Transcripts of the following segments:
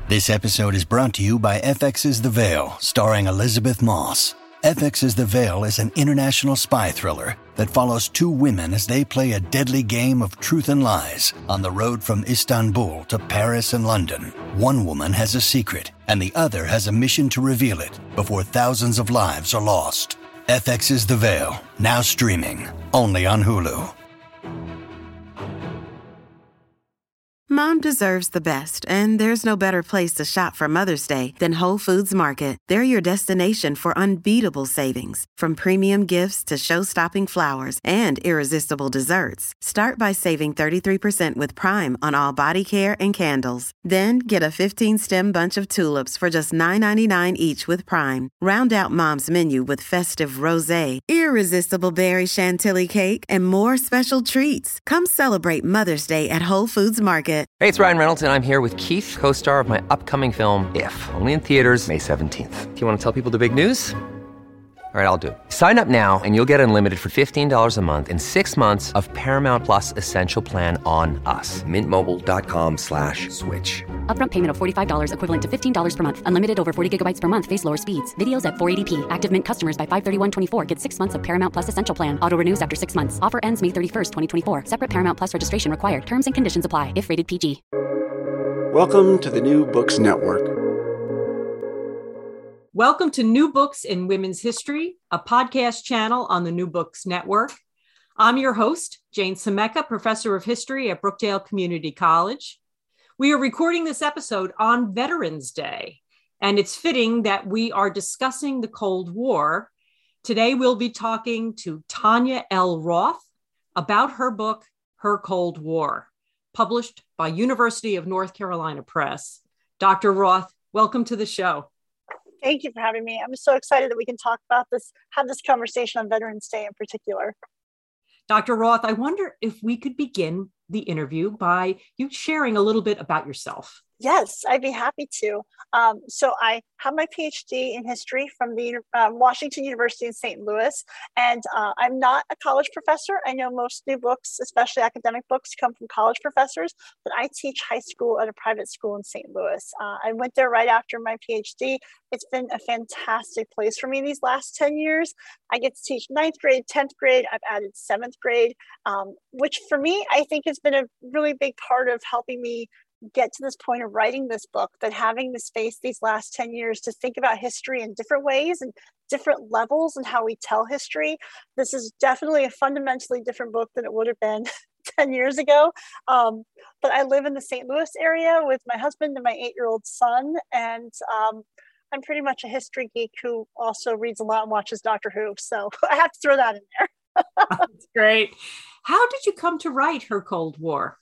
This episode is brought to you by FX's The Veil, starring Elizabeth Moss. FX's The Veil is an international spy thriller that follows two women as they play a deadly game of truth and lies on the road from Istanbul to Paris and London. One woman has a secret, and the other has a mission to reveal it before thousands of lives are lost. FX's The Veil, now streaming, only on Hulu. Mom deserves the best, and there's no better place to shop for Mother's Day than Whole Foods Market. They're your destination for unbeatable savings, from premium gifts to show-stopping flowers and irresistible desserts. Start by saving 33% with Prime on all body care and candles. Then get a 15-stem bunch of tulips for just $9.99 each with Prime. Round out Mom's menu with festive rosé, irresistible berry chantilly cake, and more special treats. Come celebrate Mother's Day at Whole Foods Market. Hey, it's Ryan Reynolds, and I'm here with Keith, co-star of my upcoming film, If, only in theaters May 17th. Do you want to tell people the big news? All right, I'll do it. Sign up now and you'll get unlimited for $15 a month and 6 months of Paramount Plus Essential Plan on us. MintMobile.com/switch. Upfront payment of $45 equivalent to $15 per month. Unlimited over 40 gigabytes per month. Face lower speeds. Videos at 480p. Active Mint customers by 531.24 get 6 months of Paramount Plus Essential Plan. Auto renews after 6 months. Offer ends May 31st, 2024. Separate Paramount Plus registration required. Terms and conditions apply if rated PG. Welcome to the New Books Network. Welcome to New Books in Women's History, a podcast channel on the New Books Network. I'm your host, Jane Semeka, professor of history at Brookdale Community College. We are recording this episode on Veterans Day, and it's fitting that we are discussing the Cold War. Today, we'll be talking to Tanya L. Roth about her book, Her Cold War, published by University of North Carolina Press. Dr. Roth, welcome to the show. Thank you for having me. I'm so excited that we can talk about this, have this conversation on Veterans Day in particular. Dr. Roth, I wonder if we could begin the interview by you sharing a little bit about yourself. Yes, I'd be happy to. So I have my PhD in history from the Washington University in St. Louis, and I'm not a college professor. I know most new books, especially academic books, come from college professors, but I teach high school at a private school in St. Louis. I went there right after my PhD. It's been a fantastic place for me these last 10 years. I get to teach 9th grade, 10th grade. I've added 7th grade, which for me, I think has been a really big part of helping me get to this point of writing this book, that having the space these last 10 years to think about history in different ways and different levels and how we tell history. This is definitely a fundamentally different book than it would have been 10 years ago. But I live in the St. Louis area with my husband and my 8-year-old son. And I'm pretty much a history geek who also reads a lot and watches Doctor Who. So I have to throw that in there. That's great. How did you come to write Her Cold War?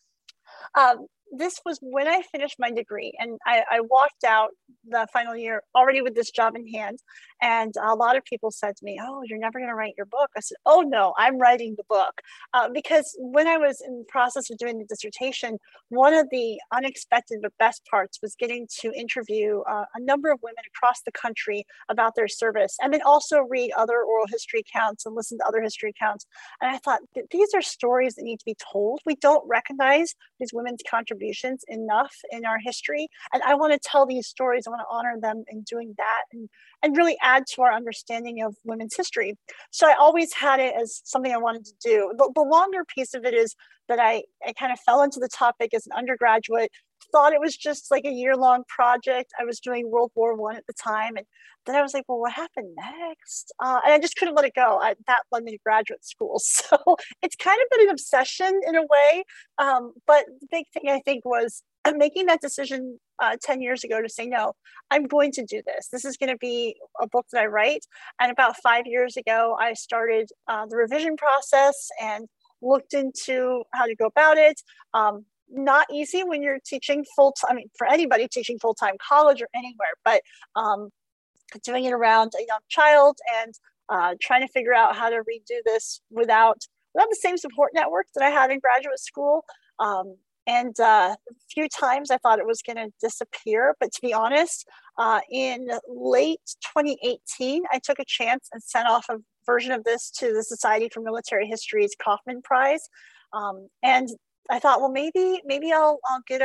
This was when I finished my degree, and I walked out the final year already with this job in hand. And a lot of people said to me, "Oh, you're never going to write your book." I said, "Oh no, I'm writing the book." Because when I was in the process of doing the dissertation, one of the unexpected but best parts was getting to interview a number of women across the country about their service, and then also read other oral history accounts and listen to other history accounts. And I thought, these are stories that need to be told. We don't recognize these women's contributions enough in our history. And I want to tell these stories. I want to honor them in doing that and really add to our understanding of women's history. So I always had it as something I wanted to do. The longer piece of it is that I kind of fell into the topic as an undergraduate, thought it was just like a year-long project. I was doing World War I at the time. And then I was like, well, what happened next? And I just couldn't let it go. That led me to graduate school. So it's kind of been an obsession in a way. But the big thing I think was making that decision 10 years ago to say, no, I'm going to do this. This is going to be a book that I write. And about 5 years ago, I started the revision process and looked into how to go about it. Not easy when you're teaching full-time, I mean, for anybody teaching full-time college or anywhere, but doing it around a young child and trying to figure out how to redo this without the same support network that I had in graduate school. And a few times I thought it was going to disappear. But to be honest, in late 2018, I took a chance and sent off a version of this to the Society for Military History's Kauffman Prize. And I thought, well, maybe I'll get a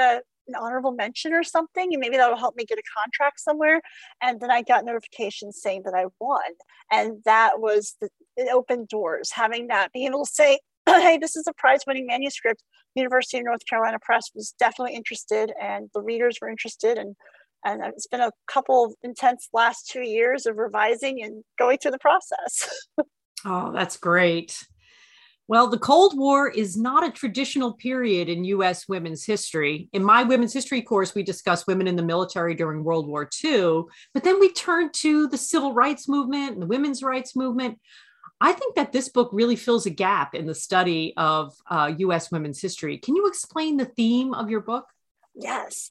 an honorable mention or something, and maybe that'll help me get a contract somewhere. And then I got notifications saying that I won. And that was, it opened doors, having that, being able to say, hey, this is a prize-winning manuscript. University of North Carolina Press was definitely interested, and the readers were interested. And it's been a couple of intense last 2 years of revising and going through the process. Oh, that's great. Well, the Cold War is not a traditional period in U.S. women's history. In my women's history course, we discuss women in the military during World War II, but then we turn to the civil rights movement and the women's rights movement. I think that this book really fills a gap in the study of U.S. women's history. Can you explain the theme of your book? Yes.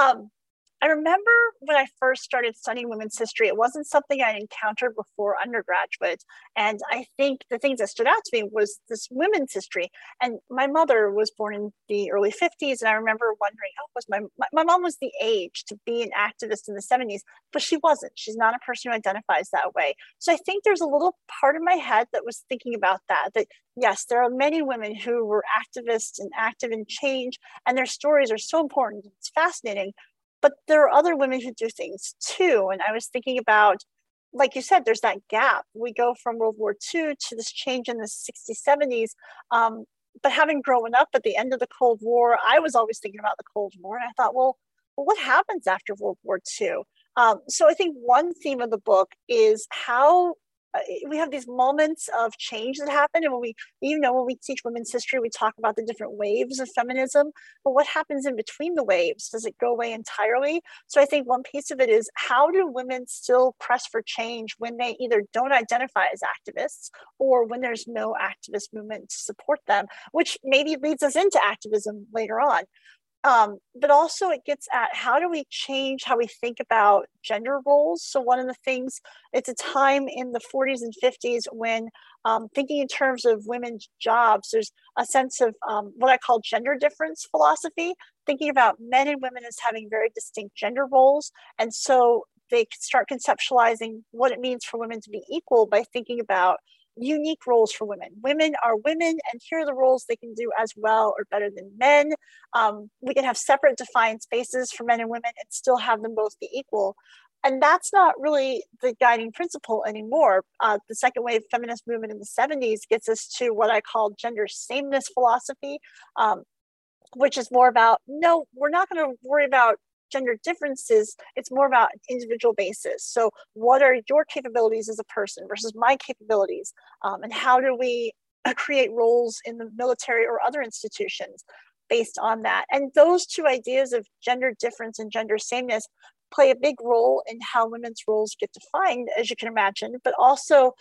I remember when I first started studying women's history, it wasn't something I'd encountered before undergraduate. And I think the things that stood out to me was this women's history. And my mother was born in the early 50s. And I remember wondering, oh, was my mom was the age to be an activist in the 70s, but she wasn't. She's not a person who identifies that way. So I think there's a little part of my head that was thinking about that yes, there are many women who were activists and active in change, and their stories are so important. It's fascinating. But there are other women who do things too. And I was thinking about, like you said, there's that gap. We go from World War II to this change in the 60s, 70s. But having grown up at the end of the Cold War, I was always thinking about the Cold War. And I thought, well, what happens after World War II? So I think one theme of the book is how we have these moments of change that happen. And when we teach women's history, we talk about the different waves of feminism, but what happens in between the waves? Does it go away entirely? So I think one piece of it is, how do women still press for change when they either don't identify as activists or when there's no activist movement to support them, which maybe leads us into activism later on. But also it gets at, how do we change how we think about gender roles? So one of the things, it's a time in the 40s and 50s when thinking in terms of women's jobs, there's a sense of what I call gender difference philosophy, thinking about men and women as having very distinct gender roles. And so they start conceptualizing what it means for women to be equal by thinking about unique roles for women. Women are women, and here are the roles they can do as well or better than men. We can have separate defined spaces for men and women and still have them both be equal. And that's not really the guiding principle anymore. The second wave feminist movement in the 70s gets us to what I call gender sameness philosophy, which is more about, no, we're not going to worry about gender differences. It's more about an individual basis. So what are your capabilities as a person versus my capabilities? And how do we create roles in the military or other institutions based on that? And those two ideas of gender difference and gender sameness play a big role in how women's roles get defined, as you can imagine, but also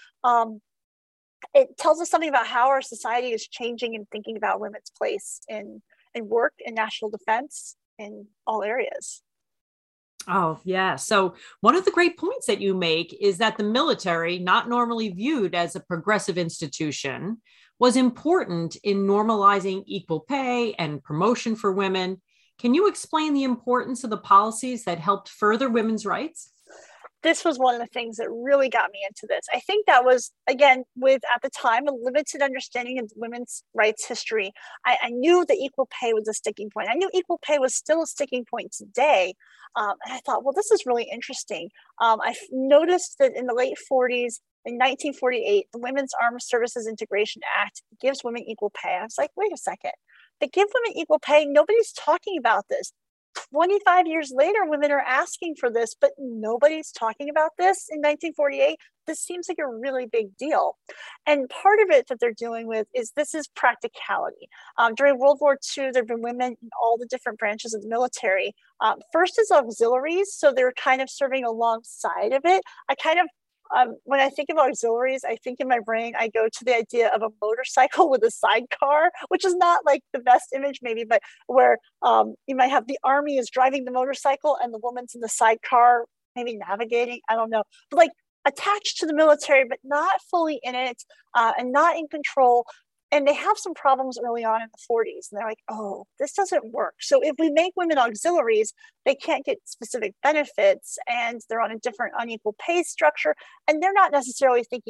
it tells us something about how our society is changing and thinking about women's place in work, in national defense, in all areas. Oh, yeah. So one of the great points that you make is that the military, not normally viewed as a progressive institution, was important in normalizing equal pay and promotion for women. Can you explain the importance of the policies that helped further women's rights? This was one of the things that really got me into this. I think that was, again, with, at the time, a limited understanding of women's rights history. I knew that equal pay was a sticking point. I knew equal pay was still a sticking point today. And I thought, well, this is really interesting. I noticed that in the late 40s, in 1948, the Women's Armed Services Integration Act gives women equal pay. I was like, wait a second. They give women equal pay. Nobody's talking about this. 25 years later, women are asking for this, but nobody's talking about this in 1948. This seems like a really big deal. And part of it that they're dealing with is this is practicality. During World War II, there have been women in all the different branches of the military. First as auxiliaries, so they're kind of serving alongside of it. When I think of auxiliaries, I think in my brain, I go to the idea of a motorcycle with a sidecar, which is not like the best image maybe, but where you might have the army is driving the motorcycle and the woman's in the sidecar, maybe navigating, I don't know, but like attached to the military, but not fully in it and not in control. And they have some problems early on in the 40s. And they're like, oh, this doesn't work. So if we make women auxiliaries, they can't get specific benefits and they're on a different unequal pay structure. And they're not necessarily thinking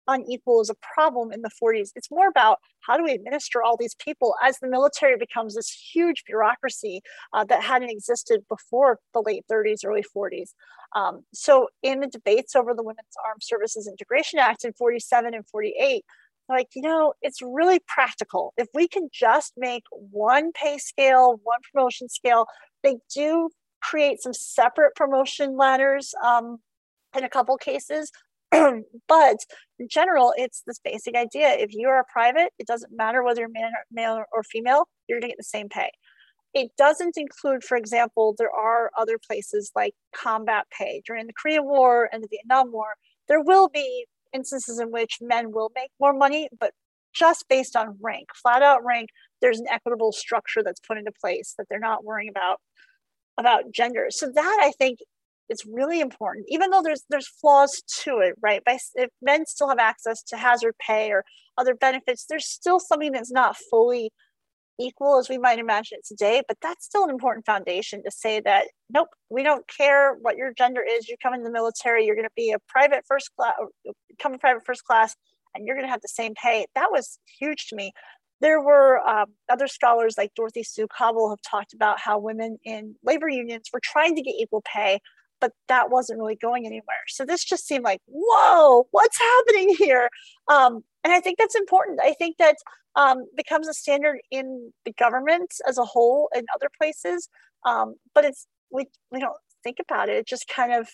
unequal is a problem in the 40s. It's more about how do we administer all these people as the military becomes this huge bureaucracy that hadn't existed before the late 30s, early 40s. So in the debates over the Women's Armed Services Integration Act in 47 and 48, like, it's really practical. If we can just make one pay scale, one promotion scale, they do create some separate promotion ladders in a couple cases. But in general, it's this basic idea. If you are a private, it doesn't matter whether you're male or female, you're going to get the same pay. It doesn't include, for example, there are other places like combat pay. During the Korean War and the Vietnam War, there will be instances in which men will make more money, but just based on rank, flat out rank, there's an equitable structure that's put into place that they're not worrying about gender. So that, I think, is really important, even though there's flaws to it, right? If men still have access to hazard pay or other benefits, there's still something that's not fully equal as we might imagine it today, but that's still an important foundation to say that, nope, we don't care what your gender is. You come in the military, you're going to be a private first class, and you're going to have the same pay. That was huge to me. There were other scholars like Dorothy Sue Cobble have talked about how women in labor unions were trying to get equal pay, but that wasn't really going anywhere. So this just seemed like, whoa, what's happening here? And I think that's important. I think that becomes a standard in the government as a whole and other places. But we don't think about it. It just kind of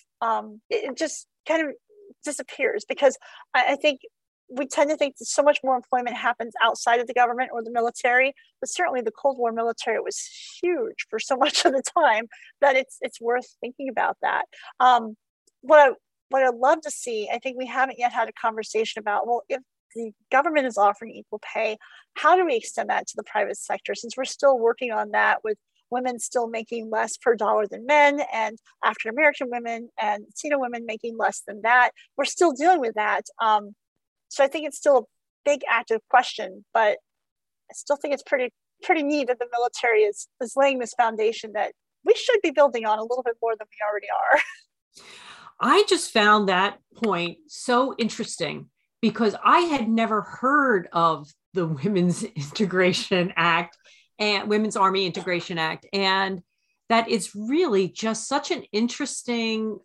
disappears, because I think we tend to think that so much more employment happens outside of the government or the military, but certainly the Cold War military was huge for so much of the time that it's worth thinking about that. What I'd love to see, I think we haven't yet had a conversation about, well, if the government is offering equal pay, how do we extend that to the private sector? Since we're still working on that with women still making less per dollar than men, and African-American women and Latino women making less than that, we're still dealing with that. So I think it's still a big active question, but I still think it's pretty neat that the military is laying this foundation that we should be building on a little bit more than we already are. I just found that point so interesting, because I had never heard of the Women's Integration Act and Women's Army Integration Act, and that it's really just such an interesting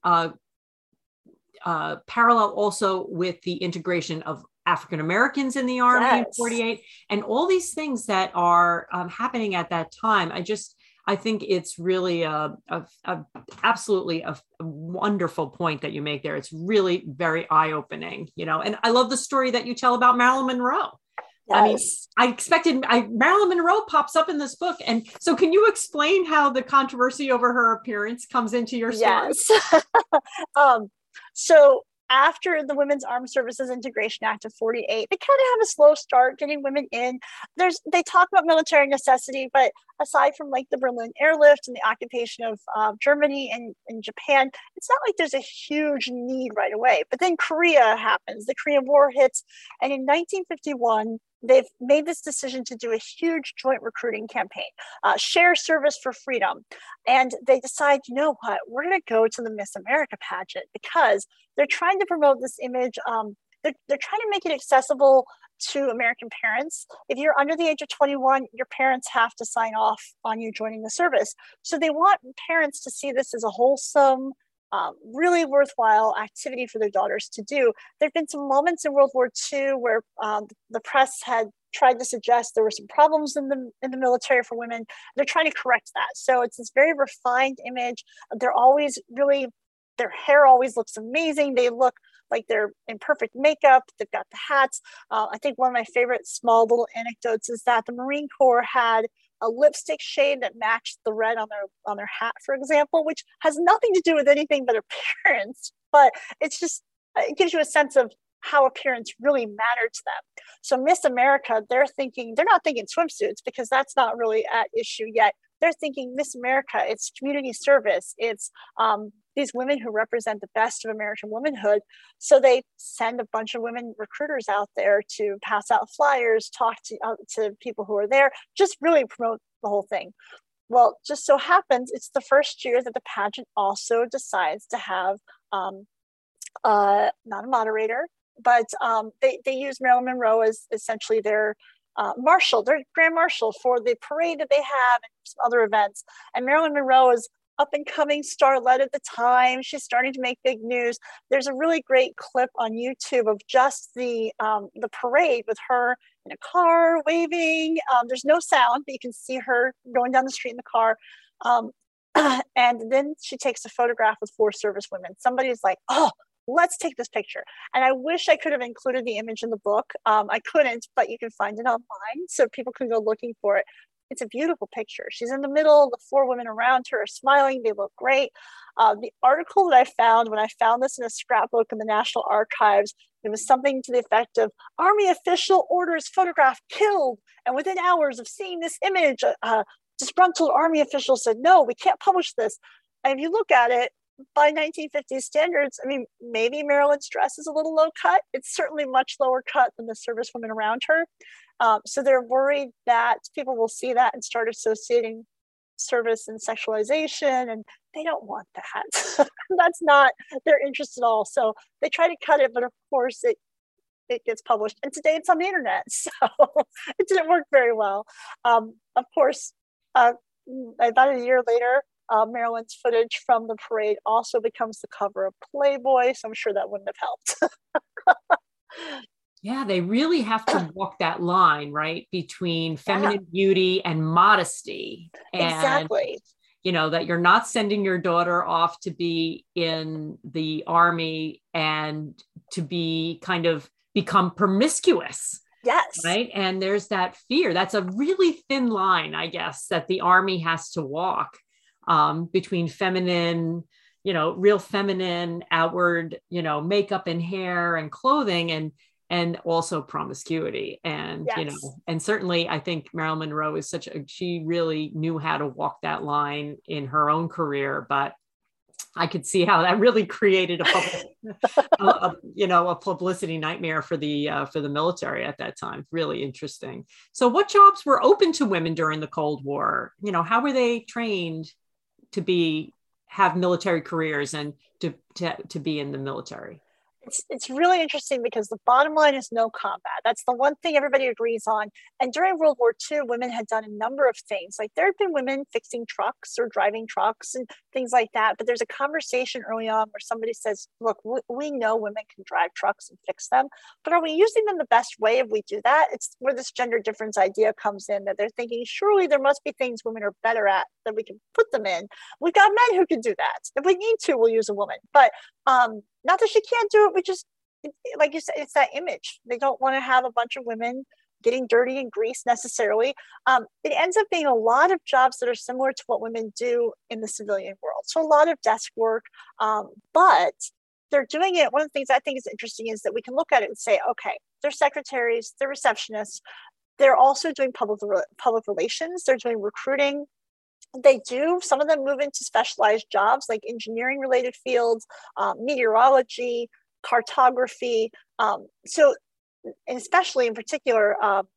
parallel also with the integration of African Americans in the Army in 48, and all these things that are happening at that time. I think it's really absolutely a wonderful point that you make there. It's really very eye-opening, and I love the story that you tell about Marilyn Monroe. Yes. I mean, I expected Marilyn Monroe pops up in this book. And so can you explain how the controversy over her appearance comes into your story? Yes. So after the Women's Armed Services Integration Act of 48, they kind of have a slow start getting women in. They talk about military necessity, but aside from like the Berlin airlift and the occupation of Germany and Japan, it's not like there's a huge need right away. But then Korea happens, the Korean War hits, and in 1951, they've made this decision to do a huge joint recruiting campaign, share service for freedom. And they decide, you know what, we're going to go to the Miss America pageant, because they're trying to promote this image. They're trying to make it accessible to American parents. If you're under the age of 21, your parents have to sign off on you joining the service. So they want parents to see this as a wholesome, really worthwhile activity for their daughters to do. There have been some moments in World War II where the press had tried to suggest there were some problems in the military for women. They're trying to correct that. So it's this very refined image. They're always their hair always looks amazing. They look like they're in perfect makeup. They've got the hats. I think one of my favorite small little anecdotes is that the Marine Corps had a lipstick shade that matched the red on their hat, for example, which has nothing to do with anything but appearance. But it gives you a sense of how appearance really mattered to them. So Miss America, they're not thinking swimsuits, because that's not really at issue yet. They're thinking Miss America, it's community service. It's these women who represent the best of American womanhood. So they send a bunch of women recruiters out there to pass out flyers, talk to people who are there, just really promote the whole thing. Well, just so happens, it's the first year that the pageant also decides to have not a moderator, but they use Marilyn Monroe as essentially their marshal, their grand marshal for the parade that they have and some other events. And Marilyn Monroe is up and coming starlet at the time. She's starting to make big news. There's a really great clip on YouTube of just the parade with her in a car waving. There's no sound, but you can see her going down the street in the car. And then she takes a photograph with 4 service women. Somebody's like, oh, let's take this picture. And I wish I could have included the image in the book. I couldn't, but you can find it online so people can go looking for it. It's a beautiful picture. She's in the middle. The 4 women around her are smiling. They look great. The article that I found when I found this in a scrapbook in the National Archives, it was something to the effect of Army official orders photograph killed. And within hours of seeing this image, disgruntled Army official said, no, we can't publish this. And if you look at it, by 1950s standards, I mean, maybe Marilyn's dress is a little low cut. It's certainly much lower cut than the service women around her. So they're worried that people will see that and start associating service and sexualization, and they don't want that. That's not their interest at all. So they try to cut it, but of course it gets published. And today it's on the internet, so it didn't work very well. Of course, about a year later, Marilyn's footage from the parade also becomes the cover of Playboy, so I'm sure that wouldn't have helped. Yeah, they really have to walk that line, right, between feminine beauty and modesty. And, exactly. You know, that you're not sending your daughter off to be in the army and to be kind of become promiscuous. Yes. Right. And there's that fear. That's a really thin line, I guess, that the army has to walk between feminine, you know, real feminine outward, you know, makeup and hair and clothing and also promiscuity. And, yes. You know, and certainly I think Marilyn Monroe is she really knew how to walk that line in her own career, but I could see how that really created a publicity nightmare for the military at that time. Really interesting. So what jobs were open to women during the Cold War? You know, how were they trained to have military careers and to be in the military? It's really interesting because the bottom line is no combat. That's the one thing everybody agrees on. And during World War II, women had done a number of things. Like there had been women fixing trucks or driving trucks and things like that. But there's a conversation early on where somebody says, look, we know women can drive trucks and fix them, but are we using them the best way if we do that? It's where this gender difference idea comes in, that they're thinking, surely there must be things women are better at that we can put them in. We've got men who can do that. If we need to, we'll use a woman. But not that she can't do it, we just, like you said, it's that image. They don't want to have a bunch of women getting dirty in grease necessarily. It ends up being a lot of jobs that are similar to what women do in the civilian world. So a lot of desk work, but they're doing it. One of the things I think is interesting is that we can look at it and say, okay, they're secretaries, they're receptionists. They're also doing public relations. They're doing recruiting. Some of them move into specialized jobs like engineering related fields, meteorology, cartography. So, and especially in particular,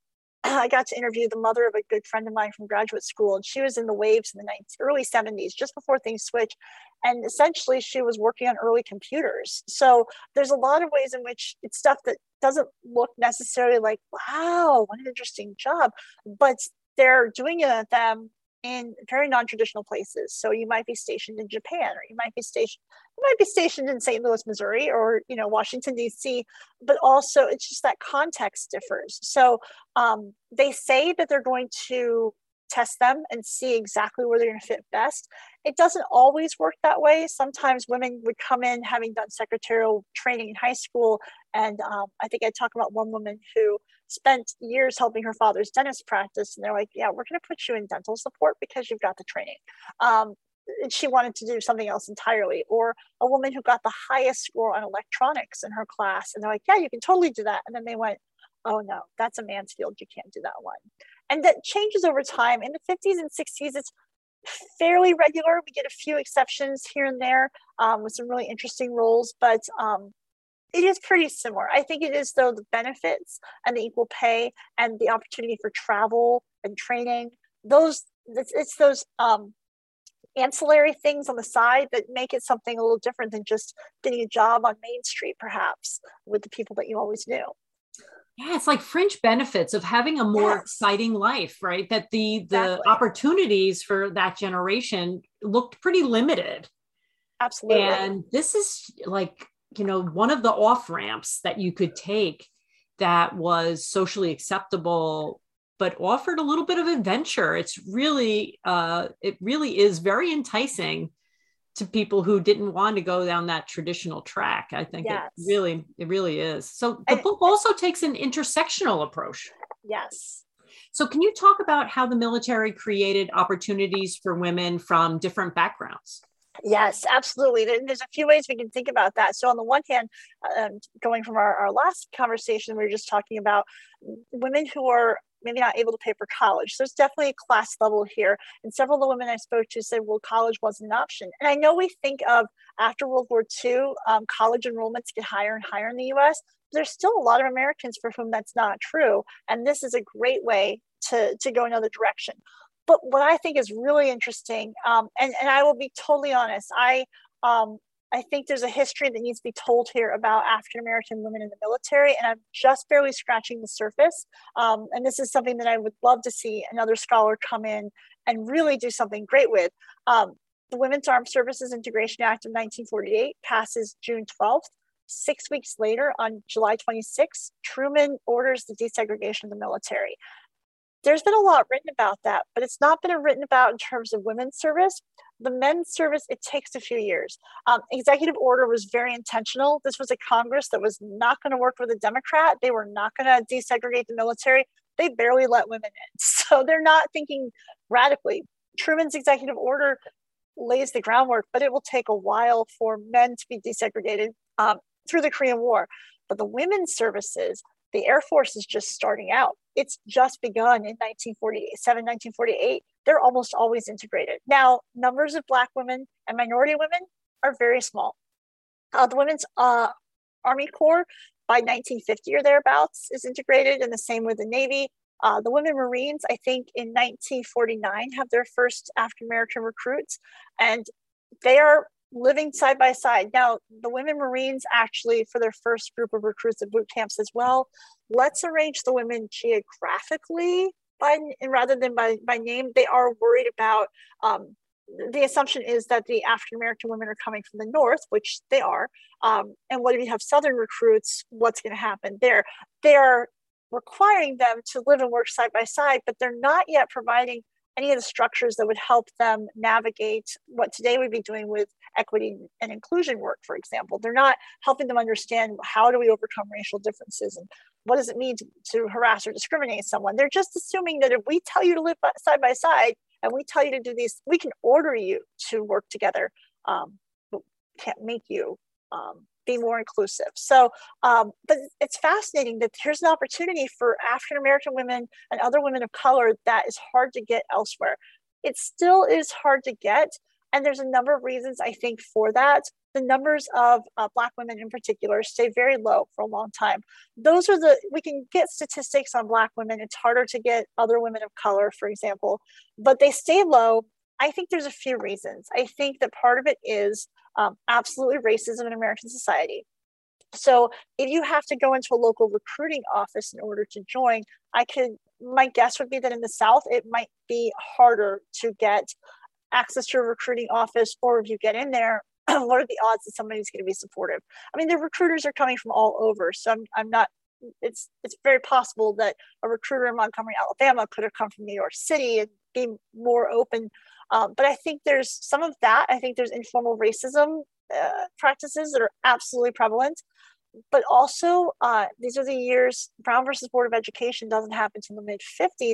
I got to interview the mother of a good friend of mine from graduate school, and she was in the waves in the early 70s, just before things switched. And essentially she was working on early computers. So there's a lot of ways in which it's stuff that doesn't look necessarily like, wow, what an interesting job, but they're doing it at them in very non-traditional places. So you might be stationed in Japan, or you might be stationed in St. Louis, Missouri, or Washington, D.C., but also it's just that context differs. So they say that they're going to test them and see exactly where they're going to fit best. It doesn't always work that way. Sometimes women would come in having done secretarial training in high school. And I think I talked about one woman who spent years helping her father's dentist practice. And they're like, yeah, we're going to put you in dental support because you've got the training. She wanted to do something else entirely. Or a woman who got the highest score on electronics in her class. And they're like, yeah, you can totally do that. And then they went, oh no, that's a man's field. You can't do that one. And that changes over time. In the 50s and 60s, it's fairly regular. We get a few exceptions here and there with some really interesting roles, but it is pretty similar. I think it is, though, the benefits and the equal pay and the opportunity for travel and training, it's those ancillary things on the side that make it something a little different than just getting a job on Main Street, perhaps, with the people that you always knew. Yeah, it's like fringe benefits of having a more exciting life, right? That the opportunities for that generation looked pretty limited. Absolutely. And this is like, one of the off ramps that you could take that was socially acceptable, but offered a little bit of adventure. It really is very enticing to people who didn't want to go down that traditional track. I think it really is. So the book also takes an intersectional approach. Yes. So can you talk about how the military created opportunities for women from different backgrounds? Yes, absolutely. There's a few ways we can think about that. So on the one hand, going from our last conversation, we were just talking about women who are maybe not able to pay for college. So it's definitely a class level here. And several of the women I spoke to said, well, college wasn't an option. And I know we think of after World War II, college enrollments get higher and higher in the US. There's still a lot of Americans for whom that's not true. And this is a great way to go another direction. But what I think is really interesting, and I will be totally honest, I think there's a history that needs to be told here about African-American women in the military, and I'm just barely scratching the surface. And this is something that I would love to see another scholar come in and really do something great with. The Women's Armed Services Integration Act of 1948 passes June 12th. 6 weeks later, on July 26th, Truman orders the desegregation of the military. There's been a lot written about that, but it's not been written about in terms of women's service. The men's service, it takes a few years. Executive order was very intentional. This was a Congress that was not going to work with a Democrat. They were not going to desegregate the military. They barely let women in. So they're not thinking radically. Truman's executive order lays the groundwork, but it will take a while for men to be desegregated through the Korean War. But the women's services, the Air Force is just starting out. It's just begun in 1948. They're almost always integrated. Now, numbers of Black women and minority women are very small. The Women's Army Corps by 1950 or thereabouts is integrated, and the same with the Navy. The Women Marines, I think in 1949, have their first African-American recruits, and they are living side by side. Now, the Women Marines actually, for their first group of recruits at boot camps as well, let's arrange the women geographically rather than by name. They are worried about, the assumption is that the African-American women are coming from the North, which they are. And what if you have Southern recruits, what's going to happen there? They are requiring them to live and work side by side, but they're not yet providing any of the structures that would help them navigate what today we'd be doing with equity and inclusion work, for example. They're not helping them understand how do we overcome racial differences and what does it mean to harass or discriminate someone. They're just assuming that if we tell you to live side by side and we tell you to do these, we can order you to work together, but can't make you be more inclusive. So, but it's fascinating that here's an opportunity for African-American women and other women of color that is hard to get elsewhere. It still is hard to get. And there's a number of reasons, I think, for that. The numbers of Black women in particular stay very low for a long time. We can get statistics on Black women. It's harder to get other women of color, for example, but they stay low. I think there's a few reasons. I think that part of it is absolutely racism in American society. So if you have to go into a local recruiting office in order to join, my guess would be that in the South, it might be harder to get access to a recruiting office, or if you get in there, what are the odds that somebody's going to be supportive? I mean, the recruiters are coming from all over. So it's very possible that a recruiter in Montgomery, Alabama could have come from New York City and be more open. But I think there's some of that. I think there's informal racism practices that are absolutely prevalent. But also, these are the years, Brown versus Board of Education doesn't happen until the mid-50s.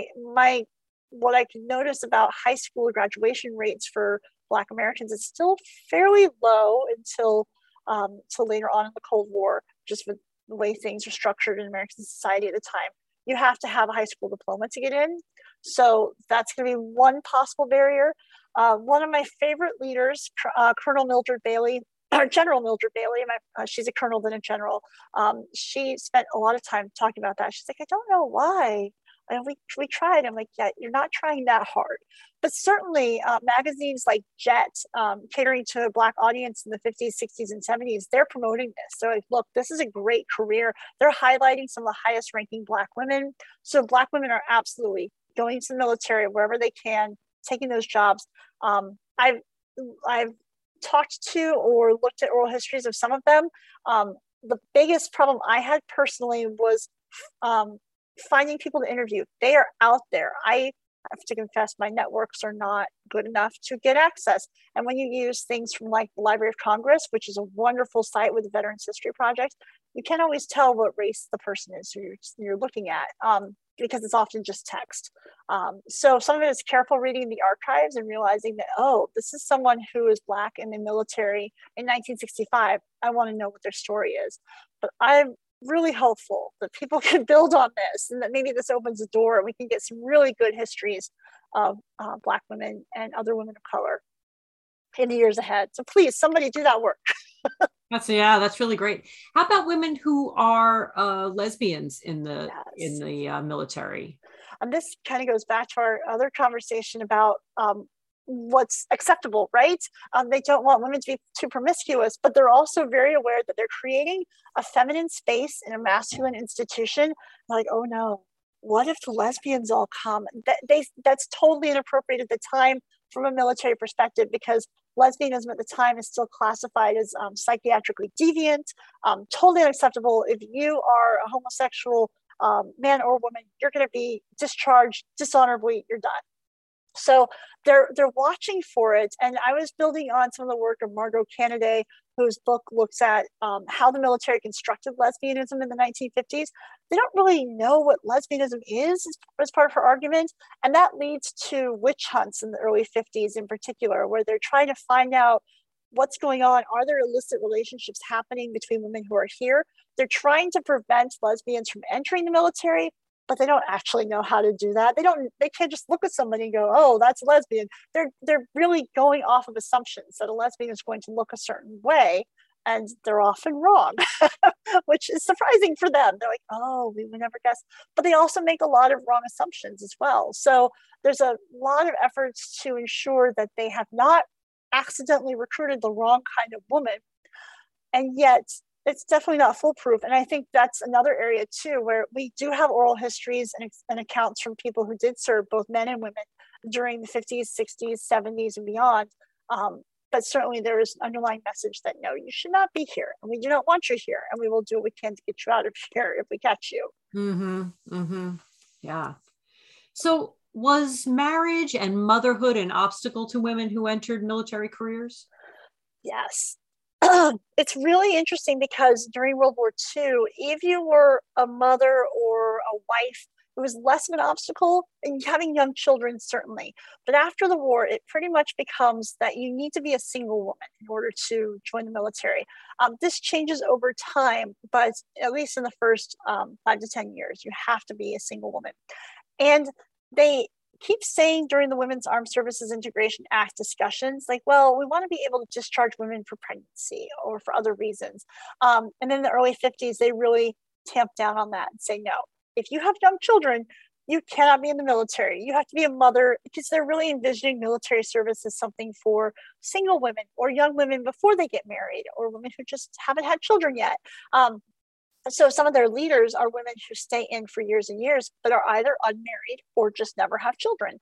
What I can notice about high school graduation rates for Black Americans is still fairly low until later on in the Cold War, just with the way things are structured in American society at the time. You have to have a high school diploma to get in. So that's going to be one possible barrier. One of my favorite leaders, Colonel Mildred Bailey, or General Mildred Bailey, she's a colonel then a general. She spent a lot of time talking about that. She's like, I don't know why And we tried. I'm like, yeah, you're not trying that hard. But certainly magazines like Jet, catering to a Black audience in the 50s, 60s, and 70s, they're promoting this. They're like, look, this is a great career. They're highlighting some of the highest ranking Black women. So Black women are absolutely going to the military wherever they can, taking those jobs. I've talked to or looked at oral histories of some of them. The biggest problem I had personally was finding people to interview. They are out there. I have to confess, my networks are not good enough to get access. And when you use things from like the Library of Congress, which is a wonderful site with the Veterans History Project, you can't always tell what race the person is who you're looking at, because it's often just text. So some of it is careful reading the archives and realizing that, oh, this is someone who is Black in the military in 1965. I want to know what their story is. But I'm really hopeful that people can build on this and that maybe this opens a door and we can get some really good histories of Black women and other women of color in the years ahead. So please, somebody do that work. That's really great. How about women who are lesbians in the military? And this kind of goes back to our other conversation about what's acceptable, right? They don't want women to be too promiscuous, but they're also very aware that they're creating a feminine space in a masculine institution. Like, oh no, what if the lesbians all come? That's totally inappropriate at the time from a military perspective, because lesbianism at the time is still classified as psychiatrically deviant, totally unacceptable. If you are a homosexual man or woman, you're going to be discharged dishonorably, you're done. So they're watching for it. And I was building on some of the work of Margot Canaday, whose book looks at how the military constructed lesbianism in the 1950s. They don't really know what lesbianism is as part of her argument. And that leads to witch hunts in the early 50s in particular, where they're trying to find out what's going on. Are there illicit relationships happening between women who are here? They're trying to prevent lesbians from entering the military, but they don't actually know how to do that. They can't just look at somebody and go, oh, that's a lesbian. They're really going off of assumptions that a lesbian is going to look a certain way, and they're often wrong, which is surprising for them. They're like, oh, we would never guess. But they also make a lot of wrong assumptions as well. So there's a lot of efforts to ensure that they have not accidentally recruited the wrong kind of woman. And yet it's definitely not foolproof. And I think that's another area too, where we do have oral histories and accounts from people who did serve, both men and women, during the 50s, 60s, 70s, and beyond. But certainly there is an underlying message that, no, you should not be here. And we do not want you here. And we will do what we can to get you out of here if we catch you. Mm-hmm. Mm-hmm. Yeah. So was marriage and motherhood an obstacle to women who entered military careers? Yes. It's really interesting because during World War II, if you were a mother or a wife, it was less of an obstacle, and having young children, certainly. But after the war, it pretty much becomes that you need to be a single woman in order to join the military. This changes over time, but at least in the first 5 to 10 years, you have to be a single woman. And they keep saying during the Women's Armed Services Integration Act discussions, like, well, we want to be able to discharge women for pregnancy or for other reasons. And in the early 50s, they really tamped down on that and say, no, if you have young children, you cannot be in the military. You have to be a mother, because they're really envisioning military service as something for single women or young women before they get married, or women who just haven't had children yet. So some of their leaders are women who stay in for years and years, but are either unmarried or just never have children.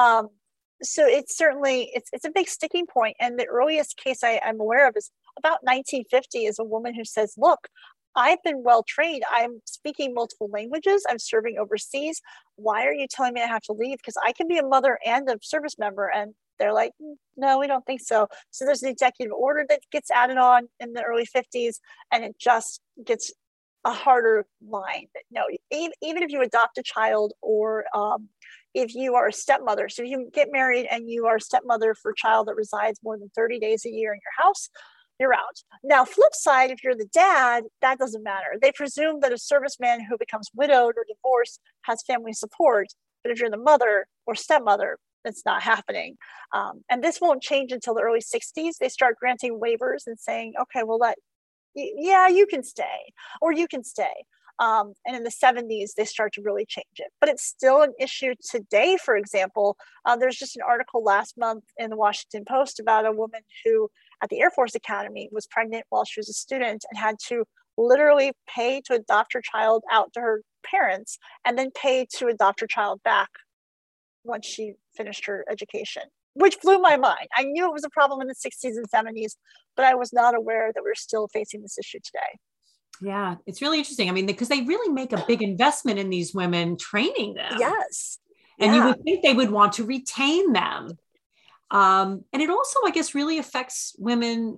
So it's certainly, it's a big sticking point. And the earliest case I'm aware of is about 1950, is a woman who says, look, I've been well trained. I'm speaking multiple languages. I'm serving overseas. Why are you telling me I have to leave? Because I can be a mother and a service member. And they're like, no, we don't think so. So there's an executive order that gets added on in the early 50s, and it just gets a harder line. No, even if you adopt a child, or if you are a stepmother, so if you get married and you are a stepmother for a child that resides more than 30 days a year in your house, you're out. Now, flip side, if you're the dad, that doesn't matter. They presume that a serviceman who becomes widowed or divorced has family support. But if you're the mother or stepmother, it's not happening. And this won't change until the early 60s. They start granting waivers and saying, okay, well, yeah, you can stay, or you can stay. And in the 70s, they start to really change it. But it's still an issue today, for example. There's just an article last month in the Washington Post about a woman who at the Air Force Academy was pregnant while she was a student and had to literally pay to adopt her child out to her parents and then pay to adopt her child back once she finished her education, which blew my mind. I knew it was a problem in the 60s and 70s, but I was not aware that we're still facing this issue today. Yeah, it's really interesting. I mean, because they really make a big investment in these women, training them. Yes. And you would think they would want to retain them. And it also, I guess, really affects women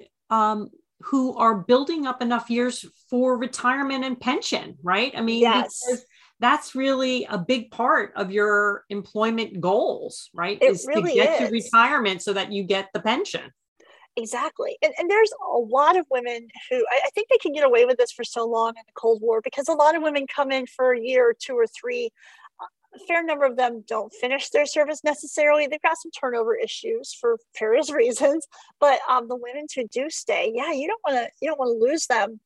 who are building up enough years for retirement and pension, right? I mean, yes. Because that's really a big part of your employment goals, right? It is really to get is. to retirement so that you get the pension. Exactly. And there's a lot of women who, I think they can get away with this for so long in the Cold War because a lot of women come in for a year or two or three. A fair number of them don't finish their service necessarily. They've got some turnover issues for various reasons, but the women who do stay, you don't want to lose them.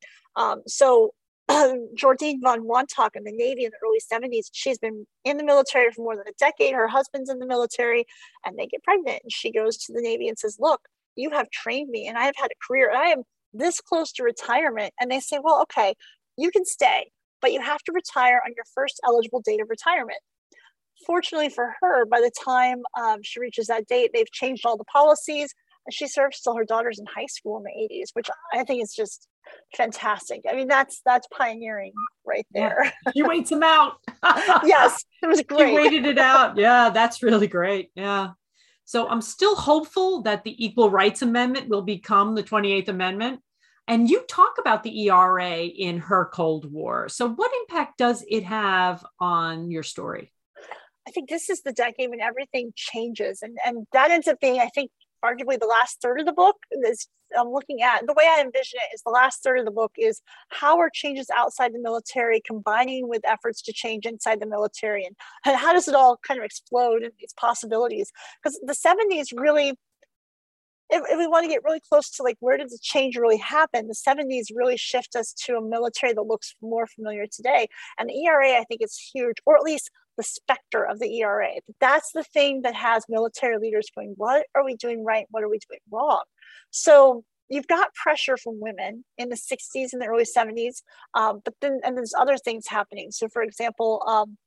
So Jordine von Wontock in the Navy in the early 70s, she's been in the military for more than a decade. Her husband's in the military and they get pregnant. And she goes to the Navy and says, look, you have trained me and I have had a career and I am this close to retirement. And they say, well, okay, you can stay, but you have to retire on your first eligible date of retirement. Fortunately for her, by the time she reaches that date, they've changed all the policies and she serves till her daughter's in high school in the 80s, which I think is just fantastic. I mean, that's pioneering right there. Yeah. She waits them out. Yes, it was great. She waited it out. Yeah, that's really great. Yeah. So I'm still hopeful that the Equal Rights Amendment will become the 28th Amendment. And you talk about the ERA in Her Cold War. So what impact does it have on your story? I think this is the decade when everything changes. And that ends up being, I think, arguably the last third of the book. I'm looking at the way I envision it is the last third of the book is how are changes outside the military combining with efforts to change inside the military, and how does it all kind of explode in these possibilities? Because the 70s really, if we want to get really close to like where did the change really happen, the 70s really shift us to a military that looks more familiar today. And the ERA, I think, is huge, or at least the specter of the ERA. That's the thing that has military leaders going, what are we doing right? What are we doing wrong? So you've got pressure from women in the 60s and the early 70s, but then and there's other things happening. So for example,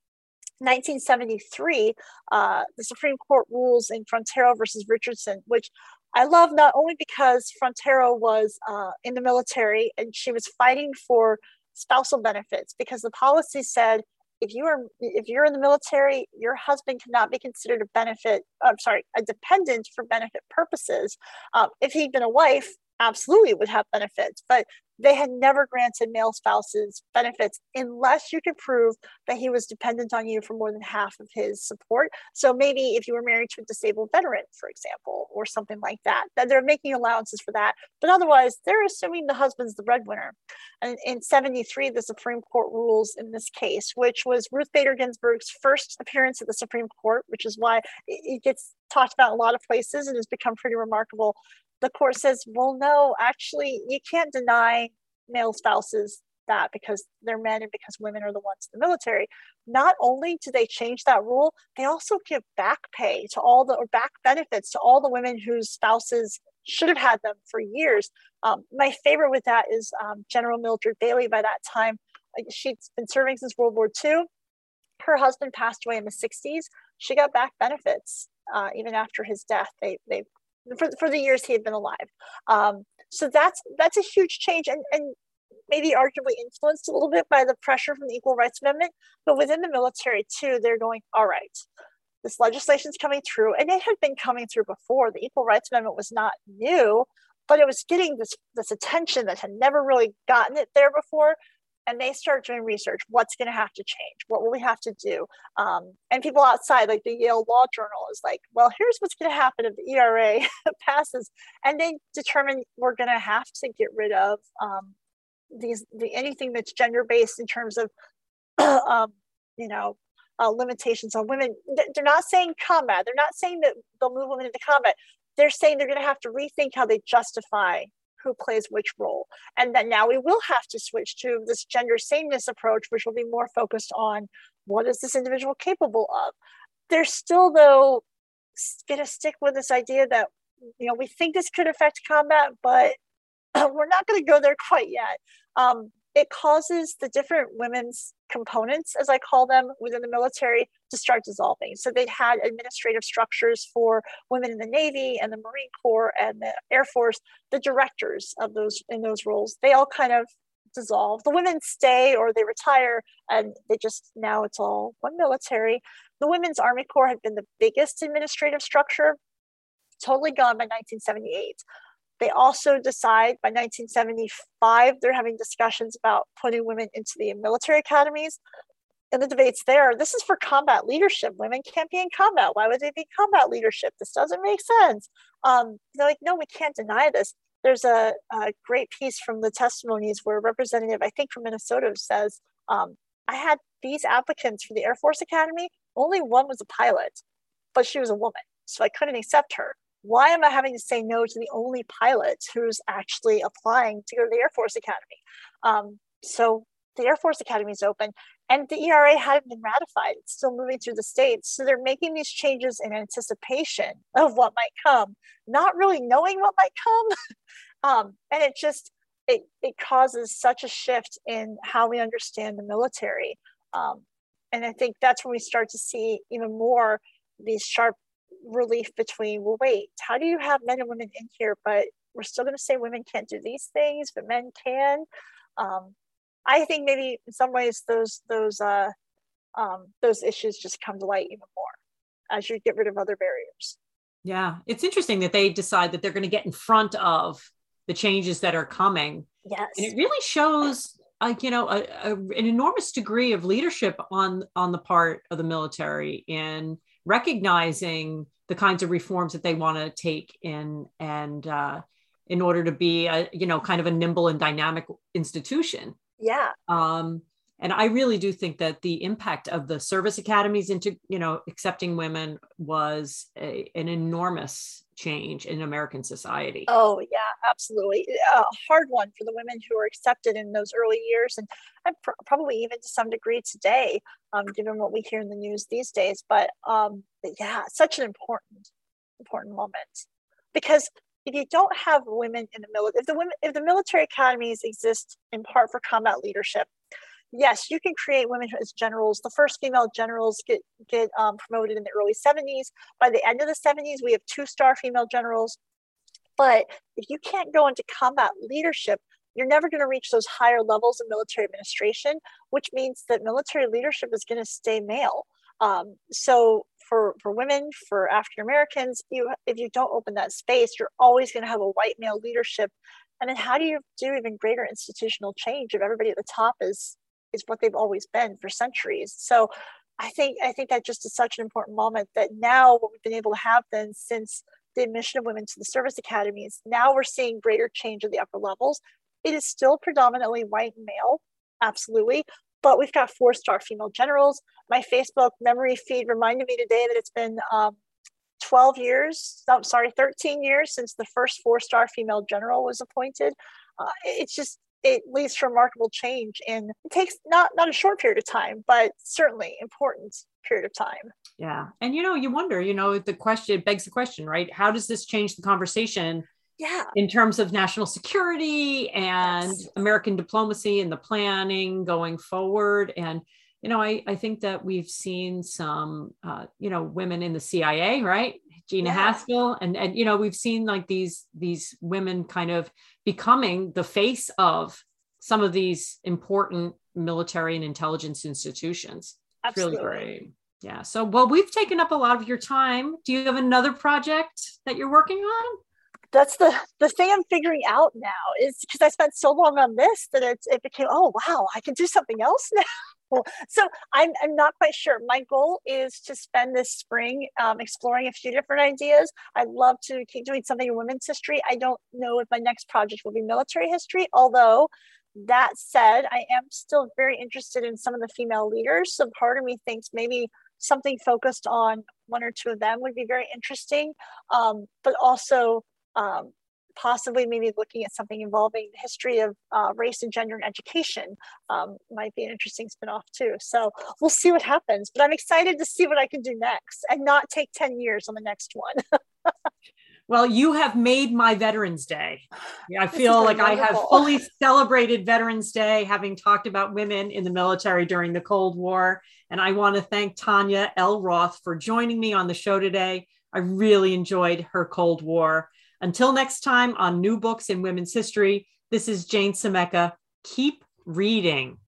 1973, the Supreme Court rules in Frontero versus Richardson, which I love not only because Frontero was in the military and she was fighting for spousal benefits, because the policy said if you're in the military, your husband cannot be considered a dependent for benefit purposes. If he'd been a wife, absolutely would have benefits, but they had never granted male spouses benefits unless you could prove that he was dependent on you for more than half of his support. So maybe if you were married to a disabled veteran, for example, or something like that they're making allowances for that. But otherwise, they're assuming the husband's the breadwinner. And in 73, the Supreme Court rules in this case, which was Ruth Bader Ginsburg's first appearance at the Supreme Court, which is why it gets talked about in a lot of places and has become pretty remarkable. The court says, well, no, actually, you can't deny male spouses that because they're men and because women are the ones in the military. Not only do they change that rule, they also give back pay to or back benefits to all the women whose spouses should have had them for years. My favorite with that is General Mildred Bailey. By that time, she'd been serving since World War II. Her husband passed away in the 60s. She got back benefits even after his death. They for the years he had been alive. So that's a huge change and maybe arguably influenced a little bit by the pressure from the Equal Rights Amendment. But within the military too, they're going, all right, this legislation's coming through, and it had been coming through before. The Equal Rights Amendment was not new, but it was getting this attention that had never really gotten it there before. And they start doing research. What's going to have to change? What will we have to do? And people outside, like the Yale Law Journal, is like, well, here's what's going to happen if the ERA passes. And they determine we're going to have to get rid of anything that's gender-based in terms of, limitations on women. They're not saying combat. They're not saying that they'll move women into combat. They're saying they're going to have to rethink how they justify who plays which role. And then now we will have to switch to this gender sameness approach, which will be more focused on what is this individual capable of. There's still, though, going to stick with this idea that, we think this could affect combat, but we're not going to go there quite yet. It causes the different women's components, as I call them, within the military to start dissolving. So they had administrative structures for women in the Navy and the Marine Corps and the Air Force, the directors of those in those roles, they all kind of dissolve. The women stay or they retire, and now it's all one military. The Women's Army Corps had been the biggest administrative structure, totally gone by 1978. They also decide by 1975, they're having discussions about putting women into the military academies. And the debates there, this is for combat leadership. Women can't be in combat. Why would they be combat leadership? This doesn't make sense. They're like, no, we can't deny this. There's a great piece from the testimonies where a representative, I think from Minnesota, says, I had these applicants for the Air Force Academy. Only one was a pilot, but she was a woman. So I couldn't accept her. Why am I having to say no to the only pilot who's actually applying to go to the Air Force Academy? So the Air Force Academy is open, and the ERA hadn't been ratified. It's still moving through the states. So they're making these changes in anticipation of what might come, not really knowing what might come. And it causes such a shift in how we understand the military. And I think that's when we start to see even more these sharp relief between, well, wait, how do you have men and women in here, but we're still going to say women can't do these things, but men can? I think maybe in some ways those issues just come to light even more as you get rid of other barriers. Yeah, it's interesting that they decide that they're going to get in front of the changes that are coming. Yes, and it really shows, an enormous degree of leadership on the part of the military in recognizing the kinds of reforms that they want to take in, and in order to be kind of a nimble and dynamic institution. Yeah. And I really do think that the impact of the service academies into, accepting women was an enormous change in American society. Oh, yeah, absolutely. A hard one for the women who were accepted in those early years, and probably even to some degree today, given what we hear in the news these days. But yeah, such an important moment, because if you don't have women in the military, if the military academies exist in part for combat leadership, yes, you can create women as generals. The first female generals get promoted in the early 70s. By the end of the 70s, we have 2-star female generals. But if you can't go into combat leadership, you're never going to reach those higher levels of military administration, which means that military leadership is going to stay male. So for women, for African Americans, if you don't open that space, you're always going to have a white male leadership. And then how do you do even greater institutional change if everybody at the top is what they've always been for centuries? So I think that just is such an important moment, that now what we've been able to have then since the admission of women to the service academies, now we're seeing greater change at the upper levels. It is still predominantly white and male, absolutely, but we've got 4-star female generals. My Facebook memory feed reminded me today that it's been 13 years since the first 4-star female general was appointed. It leads to remarkable change, and it takes not a short period of time, but certainly important period of time. Yeah. And, you wonder, it begs the question, right? How does this change the conversation? Yeah. In terms of national security and American diplomacy and the planning going forward. And, I think that we've seen some, women in the CIA, right? Gina Haspel. And, we've seen like these women kind of becoming the face of some of these important military and intelligence institutions. Absolutely. It's really great. Yeah. So, well, we've taken up a lot of your time. Do you have another project that you're working on? That's the thing I'm figuring out now, is because I spent so long on this that it became, oh, wow, I can do something else now. So I'm not quite sure. My goal is to spend this spring exploring a few different ideas. I'd love to keep doing something in women's history. I don't know if my next project will be military history, although that said, I am still very interested in some of the female leaders. So part of me thinks maybe something focused on one or two of them would be very interesting, but also possibly maybe looking at something involving the history of race and gender in education might be an interesting spinoff too. So we'll see what happens, but I'm excited to see what I can do next and not take 10 years on the next one. Well, you have made my Veterans Day. I feel like I have fully celebrated Veterans Day, having talked about women in the military during the Cold War. And I want to thank Tanya L. Roth for joining me on the show today. I really enjoyed her Cold War. Until next time on New Books in Women's History, this is Jane Semeka. Keep reading.